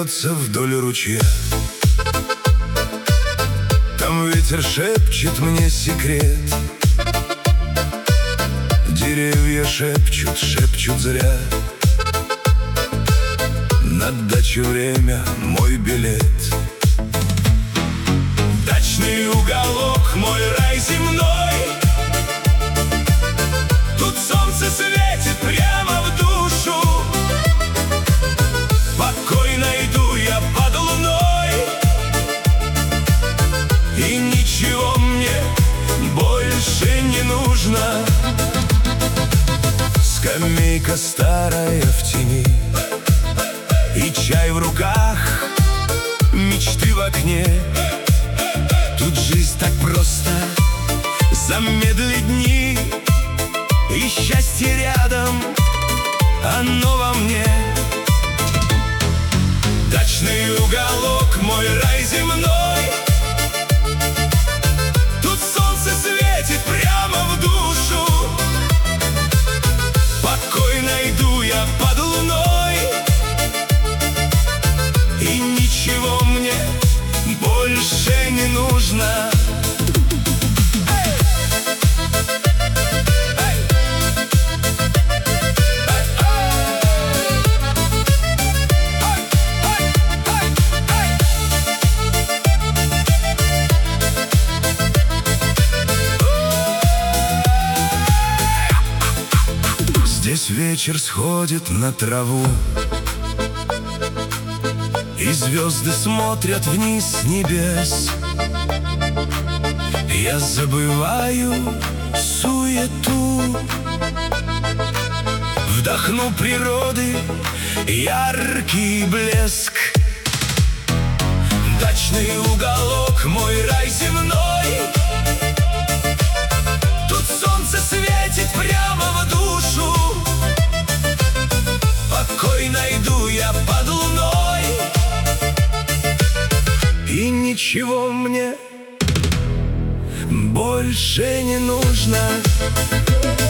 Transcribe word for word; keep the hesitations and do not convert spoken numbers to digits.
вьется вдоль ручья. Там ветер шепчет мне секрет. Деревья шепчут, шепчут зря. На дачу время мой билет. Дачный уголок, мой рай земной. Тут солнце светит прямо в душу. Покой найду я под луной. И ничего мне больше не нужно. Скамейка старая в тени и чай в руках, мечты в окне. Тут жизнь так просто, замедли дни. И счастье рядом, оно во мне. Дачный уголок, мой рай земной. Тут солнце светит прямо в душу. Покой найду я под луной. И ничего мне больше не нужно. Здесь вечер сходит на траву, и звезды смотрят вниз с небес. Я забываю суету, вдохну природы яркий блеск. Дачный уголок, мой рай земной. Тут солнце светит прямо в душу. Покой найду я под луной. И ничего мне больше не нужно.